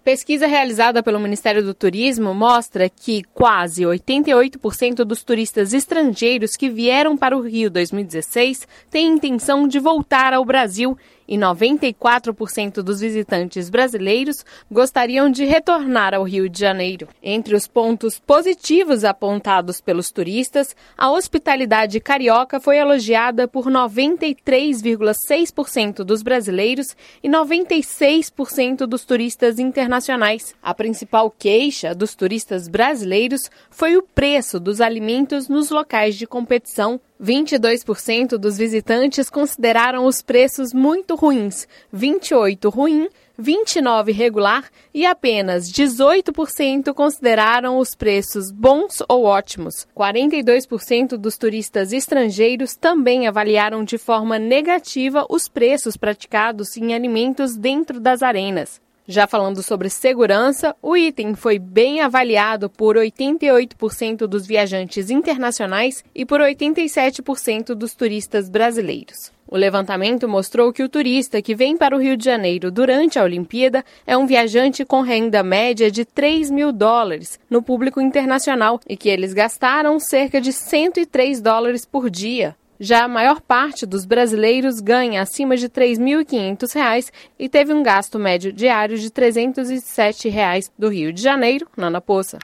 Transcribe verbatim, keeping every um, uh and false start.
Pesquisa realizada pelo Ministério do Turismo mostra que quase oitenta e oito por cento dos turistas estrangeiros que vieram para o Rio em dois mil e dezesseis têm intenção de voltar ao Brasil e noventa e quatro por cento dos visitantes brasileiros gostariam de retornar ao Rio de Janeiro. Entre os pontos positivos apontados pelos turistas, a hospitalidade carioca foi elogiada por noventa e três vírgula seis por cento dos brasileiros e noventa e seis por cento dos turistas internacionais. A principal queixa dos turistas brasileiros foi o preço dos alimentos nos locais de competição. vinte e dois por cento dos visitantes consideraram os preços muito ruins, vinte e oito por cento ruim, vinte e nove por cento regular e apenas dezoito por cento consideraram os preços bons ou ótimos. quarenta e dois por cento dos turistas estrangeiros também avaliaram de forma negativa os preços praticados em alimentos dentro das arenas. Já falando sobre segurança, o item foi bem avaliado por oitenta e oito por cento dos viajantes internacionais e por oitenta e sete por cento dos turistas brasileiros. O levantamento mostrou que o turista que vem para o Rio de Janeiro durante a Olimpíada é um viajante com renda média de três mil dólares no público internacional e que eles gastaram cerca de cento e três dólares por dia. Já a maior parte dos brasileiros ganha acima de três mil e quinhentos reais e teve um gasto médio diário de trezentos e sete reais do Rio de Janeiro, Nana Poça.